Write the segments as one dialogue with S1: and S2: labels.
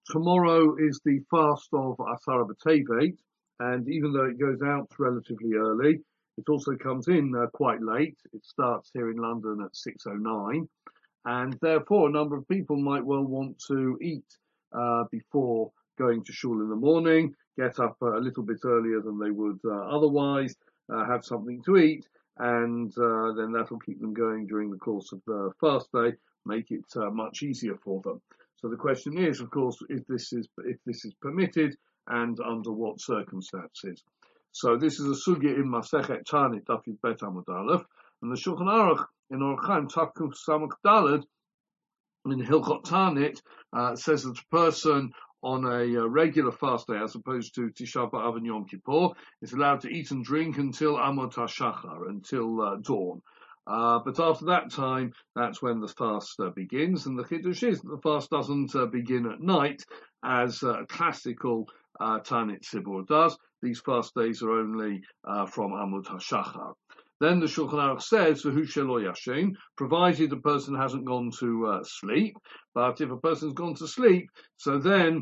S1: Tomorrow is the fast of Asara B'Tevet, and even though it goes out relatively early, it also comes in quite late. It starts here in London at 6:09, and therefore a number of people might well want to eat before going to shul in the morning, get up a little bit earlier than they would otherwise, have something to eat, and then that'll keep them going during the course of the fast day, make it much easier for them. So the question is, of course, if this is permitted and under what circumstances. So this is a sugya in Masechet Tanit Daf Yud Bet Amud Aleph, and the Shulchan Aruch in Orach Chaim Tafkuf Samach Daled in Hilchot Tanit says that a person on a regular fast day, as opposed to Tisha B'Av and Yom Kippur, is allowed to eat and drink until Amot HaShachar, until dawn. But after that time, that's when the fast begins. And the Chiddush is that the fast doesn't begin at night, as classical Tanit Sibur does. These fast days are only from Amud HaShachar. Then the Shulchan Aruch says, "V'hu shelo yashin," provided the person hasn't gone to sleep. But if a person's gone to sleep, so then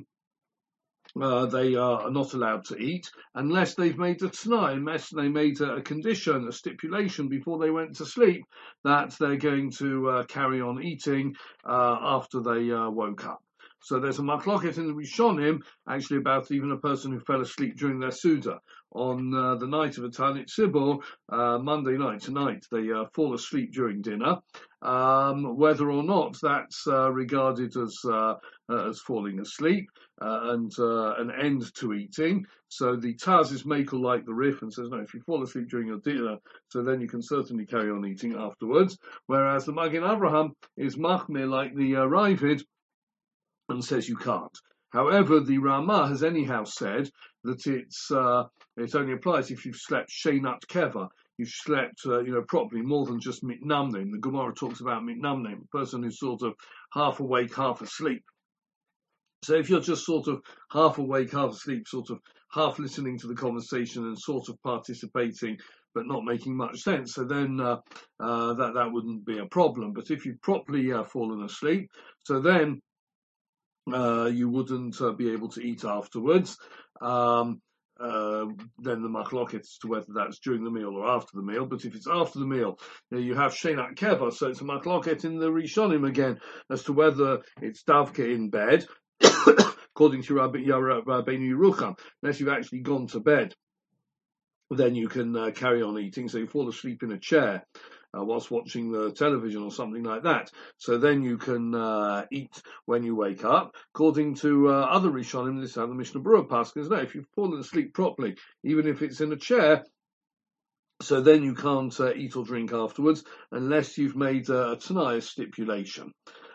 S1: they are not allowed to eat unless they've made a t'nai, unless they made a condition, a stipulation before they went to sleep that they're going to carry on eating after they woke up. So there's a machloket in the Rishonim, actually, about even a person who fell asleep during their Suda. On the night of a Tanit Sibur, Monday night, tonight, they fall asleep during dinner. Whether or not that's regarded as falling asleep and an end to eating. So the Taz is makel like the Rif and says, no, if you fall asleep during your dinner, so then you can certainly carry on eating afterwards. Whereas the Magen Avraham is machmir like the Ravid, and says you can't. However, the Ramah has anyhow said that it only applies if you've slept sheinat keva, you've slept properly, more than just mitnamnim. The Gemara talks about mitnamnim, a person who's sort of half awake, half asleep. So if you're just sort of half awake, half asleep, sort of half listening to the conversation and sort of participating, but not making much sense, so then that wouldn't be a problem. But if you've properly fallen asleep, so then you wouldn't be able to eat afterwards. Then the machloket as to whether that's during the meal or after the meal. But if it's after the meal, you have sheinat keva, so it's a machloket in the Rishonim again as to whether it's davke in bed, according to Rabbeinu Yerucham, unless you've actually gone to bed. Then you can carry on eating. So you fall asleep in a chair whilst watching the television or something like that. So then you can eat when you wake up. According to other Rishonim, this is how the Mishnah Berurah paskins. No, if you've fallen asleep properly, even if it's in a chair, so then you can't eat or drink afterwards unless you've made a t'nai, stipulation.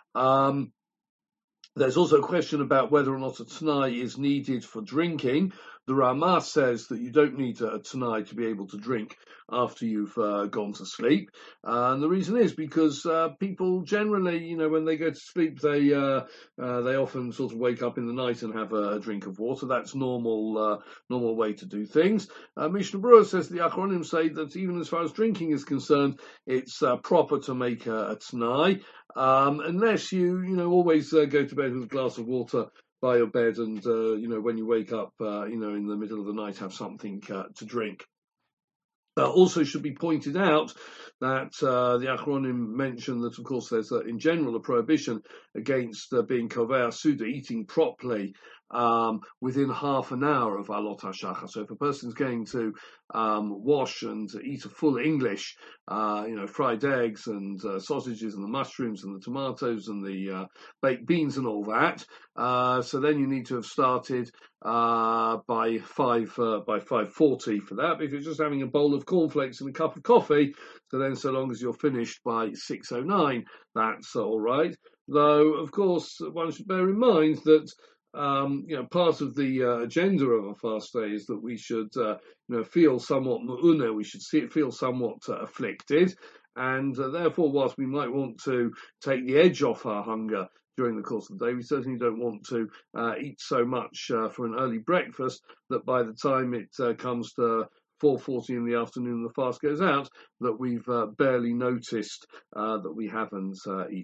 S1: There's also a question about whether or not a t'nai is needed for drinking. The Ramah says that you don't need a t'nai to be able to drink after you've gone to sleep. And the reason is because people generally, when they go to sleep, they often sort of wake up in the night and have a drink of water. That's normal way to do things. Mishnah Berurah says the Achronim say that even as far as drinking is concerned, it's proper to make a t'nai, unless you always go to bed with a glass of water by your bed, and when you wake up, in the middle of the night, have something to drink. Also should be pointed out that the Achronim mention that, of course, there's in general a prohibition against being kovei suda, eating properly, within half an hour of Alot HaShachar. So if a person's going to wash and eat a full English, fried eggs and sausages and the mushrooms and the tomatoes and the baked beans and all that, so then you need to have started by 5:40 for that. But if you're just having a bowl of cornflakes and a cup of coffee, so long as you're finished by 6:09, that's all right. Though, of course, one should bear in mind that part of the agenda of a fast day is that we should feel somewhat mu'unah, we should feel somewhat afflicted, and therefore, whilst we might want to take the edge off our hunger during the course of the day, we certainly don't want to eat so much for an early breakfast that by the time it comes to 4:40 in the afternoon, the fast goes out, that we've barely noticed that we haven't eaten.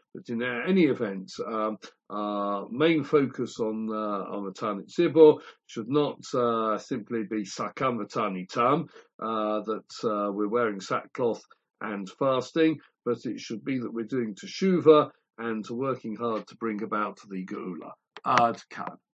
S1: But in any event, main focus on Tanit Zibor should not simply be Sakam Tam, that we're wearing sackcloth and fasting, but it should be that we're doing teshuva and working hard to bring about the geula. Ad kan.